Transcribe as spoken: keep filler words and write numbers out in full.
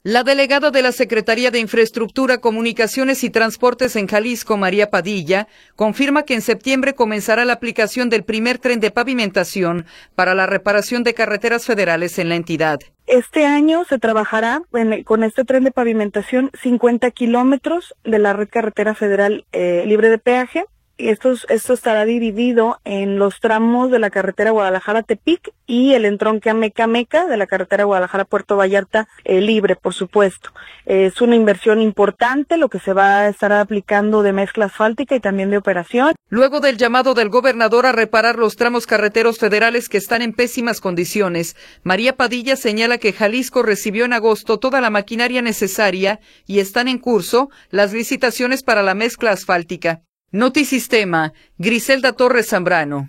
La delegada de la Secretaría de Infraestructura, Comunicaciones y Transportes en Jalisco, María Padilla, confirma que en septiembre comenzará la aplicación del primer tren de pavimentación para la reparación de carreteras federales en la entidad. Este año se trabajará en, con este tren de pavimentación cincuenta kilómetros de la red carretera federal eh, libre de peaje. Esto, esto estará dividido en los tramos de la carretera Guadalajara-Tepic y el entronque Ameca-Meca de la carretera Guadalajara-Puerto Vallarta eh, libre, por supuesto. Eh, es una inversión importante lo que se va a estar aplicando de mezcla asfáltica y también de operación. Luego del llamado del gobernador a reparar los tramos carreteros federales que están en pésimas condiciones, María Padilla señala que Jalisco recibió en agosto toda la maquinaria necesaria y están en curso las licitaciones para la mezcla asfáltica. Notisistema, Griselda Torres Zambrano.